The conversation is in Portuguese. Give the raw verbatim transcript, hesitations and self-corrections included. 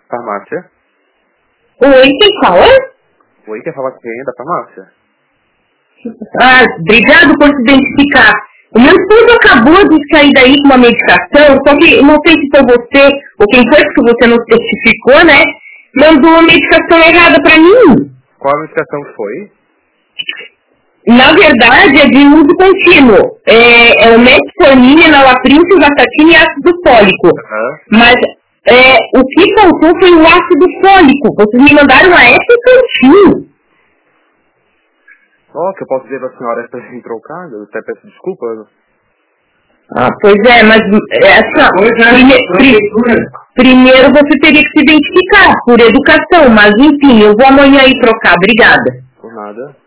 Farmácia. Oi, quem fala? Oi, quer falar com quem? Da farmácia? Ah, obrigado por se identificar. O meu esposo acabou de sair daí com uma medicação, só que não sei se foi você ou quem foi, porque você não especificou, né? Mandou uma medicação errada pra mim. Qual a medicação que foi? Na verdade, é de uso contínuo. É, é o metformina, nalaprim, vastatina e ácido fólico. Uhum. Mas é, o que faltou foi o ácido fólico. Vocês me mandaram a F-Cantinho. Ó, oh, que eu posso dizer pra senhora essa trocada? Eu até peço desculpa. Ah, pois é, mas essa, prime, pri, primeiro você teria que se identificar por educação, mas enfim, eu vou amanhã aí trocar. Obrigada. Por nada.